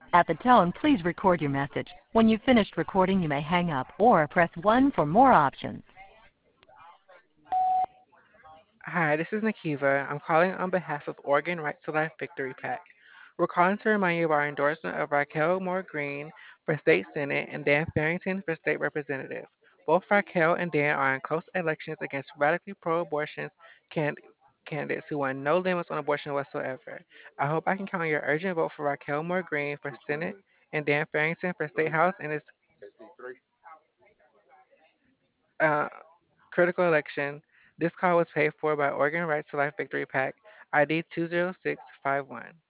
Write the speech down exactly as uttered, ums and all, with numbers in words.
At the tone, please record your message. When you've finished recording, you may hang up or press one for more options. Hi, this is Nakiva. I'm calling on behalf of Oregon Right to Life Victory PAC. We're calling to remind you of our endorsement of Raquel Moore Green for State Senate and Dan Farrington for State Representative. Both Raquel and Dan are in close elections against radically pro-abortion can- candidates who want no limits on abortion whatsoever. I hope I can count on your urgent vote for Raquel Moore Green for Senate and Dan Farrington for State House in this uh, critical election. This call was paid for by Oregon Right to Life Victory PAC, I D two zero six five one.